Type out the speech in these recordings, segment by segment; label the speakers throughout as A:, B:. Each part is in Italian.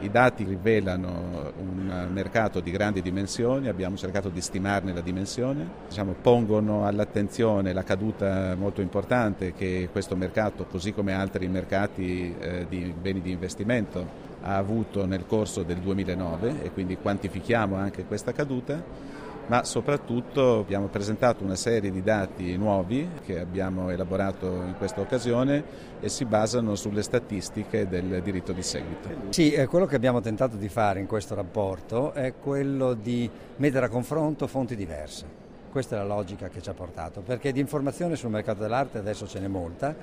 A: I dati rivelano un mercato di grandi dimensioni, abbiamo cercato di stimarne la dimensione, pongono all'attenzione la caduta molto importante che questo mercato, così come altri mercati di beni di investimento, ha avuto nel corso del 2009 e quindi quantifichiamo anche questa caduta. Ma soprattutto abbiamo presentato una serie di dati nuovi che abbiamo elaborato in questa occasione e si basano sulle statistiche del diritto di seguito.
B: Sì, quello che abbiamo tentato di fare in questo rapporto è quello di mettere a confronto fonti diverse. Questa è la logica che ci ha portato, perché di informazione sul mercato dell'arte adesso ce n'è molta,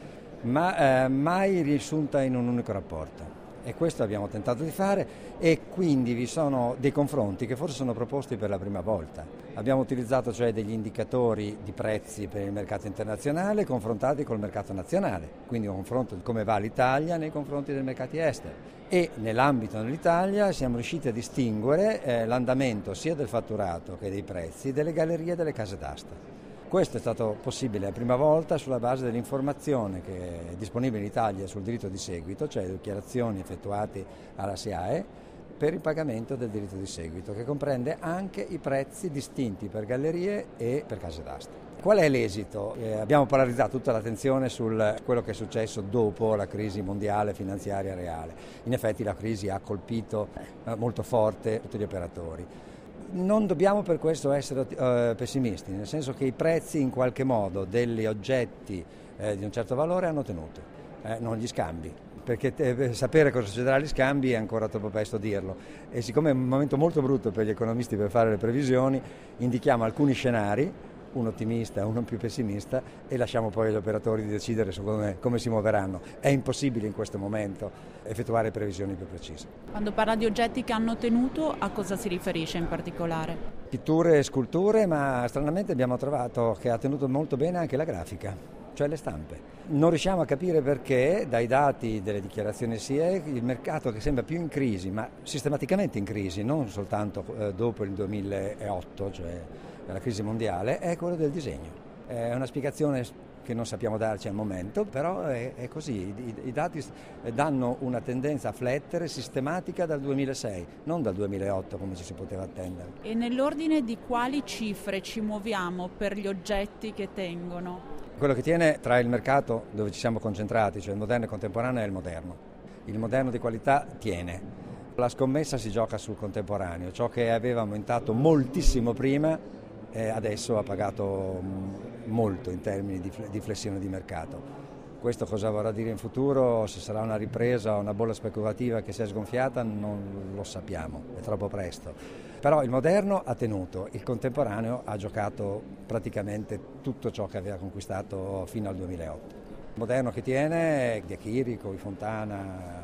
B: ma mai riassunta in un unico rapporto. E questo abbiamo tentato di fare e quindi vi sono dei confronti che forse sono proposti per la prima volta. Abbiamo utilizzato cioè degli indicatori di prezzi per il mercato internazionale confrontati col mercato nazionale, quindi un confronto di come va l'Italia nei confronti dei mercati esteri. E nell'ambito dell'Italia siamo riusciti a distinguere l'andamento sia del fatturato che dei prezzi delle gallerie e delle case d'asta. Questo è stato possibile la prima volta sulla base dell'informazione che è disponibile in Italia sul diritto di seguito, cioè le dichiarazioni effettuate alla SIAE per il pagamento del diritto di seguito, che comprende anche i prezzi distinti per gallerie e per case d'asta. Qual è l'esito? Abbiamo polarizzato tutta l'attenzione su quello che è successo dopo la crisi mondiale finanziaria reale. In effetti la crisi ha colpito molto forte tutti gli operatori. Non dobbiamo per questo essere pessimisti, nel senso che i prezzi in qualche modo degli oggetti di un certo valore hanno tenuto, non gli scambi, perché sapere cosa succederà agli scambi è ancora troppo presto dirlo. E siccome è un momento molto brutto per gli economisti per fare le previsioni, indichiamo alcuni scenari, uno ottimista, uno più pessimista, e lasciamo poi agli operatori di decidere su come si muoveranno. È impossibile in questo momento effettuare previsioni più precise.
C: Quando parla di oggetti che hanno tenuto, a cosa si riferisce in particolare?
B: Pitture e sculture, ma stranamente abbiamo trovato che ha tenuto molto bene anche la grafica, cioè le stampe. Non riusciamo a capire perché, dai dati delle dichiarazioni SIAE, il mercato che sembra più in crisi, ma sistematicamente in crisi, non soltanto dopo il 2008, cioè la crisi mondiale, è quello del disegno. È una spiegazione che non sappiamo darci al momento, però è così. I dati danno una tendenza a flettere sistematica dal 2006, non dal 2008 come ci si poteva attendere.
C: E nell'ordine di quali cifre ci muoviamo per gli oggetti che tengono?
B: Quello che tiene tra il mercato dove ci siamo concentrati, cioè il moderno e il contemporaneo, è il moderno. Il moderno di qualità tiene. La scommessa si gioca sul contemporaneo, ciò che aveva aumentato moltissimo prima adesso ha pagato molto in termini di flessione di mercato. Questo cosa vorrà dire in futuro? Se sarà una ripresa o una bolla speculativa che si è sgonfiata non lo sappiamo, è troppo presto. Però il moderno ha tenuto, il contemporaneo ha giocato praticamente tutto ciò che aveva conquistato fino al 2008. Il moderno che tiene, Di Chirico, i Fontana,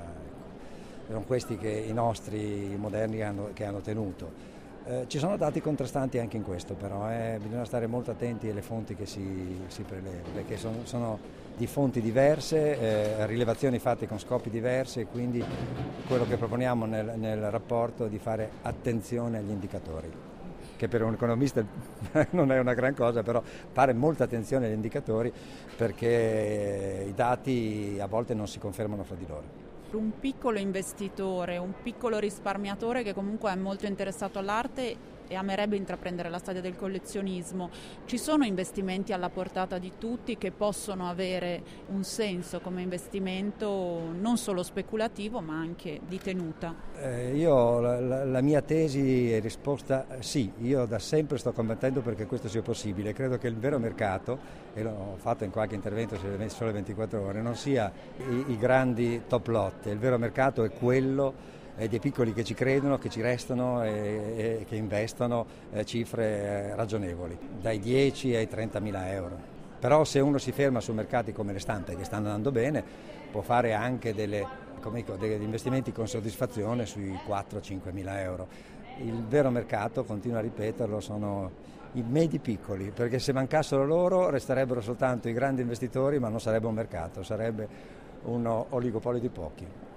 B: sono questi che i nostri moderni che hanno tenuto. Ci sono dati contrastanti anche in questo, però bisogna stare molto attenti alle fonti che si prelevano, perché sono di fonti diverse, rilevazioni fatte con scopi diversi, e quindi quello che proponiamo nel rapporto è di fare attenzione agli indicatori, che per un economista non è una gran cosa, però fare molta attenzione agli indicatori perché i dati a volte non si confermano fra di loro.
C: Un piccolo investitore, un piccolo risparmiatore che comunque è molto interessato all'arte e amerebbe intraprendere la strada del collezionismo, ci sono investimenti alla portata di tutti che possono avere un senso come investimento non solo speculativo ma anche di tenuta?
B: Io la mia tesi è risposta sì, io da sempre sto combattendo perché questo sia possibile. Credo che il vero mercato, e l'ho fatto in qualche intervento sulle Sole 24 Ore, non sia i grandi top lot, il vero mercato è quello dei piccoli che ci credono, che ci restano e che investono cifre ragionevoli, dai 10 ai 30.000 euro. Però se uno si ferma su mercati come le stampe che stanno andando bene, può fare anche degli investimenti con soddisfazione sui 4-5.000 euro. Il vero mercato, continuo a ripeterlo, sono i medi piccoli, perché se mancassero loro resterebbero soltanto i grandi investitori, ma non sarebbe un mercato, sarebbe un oligopolio di pochi.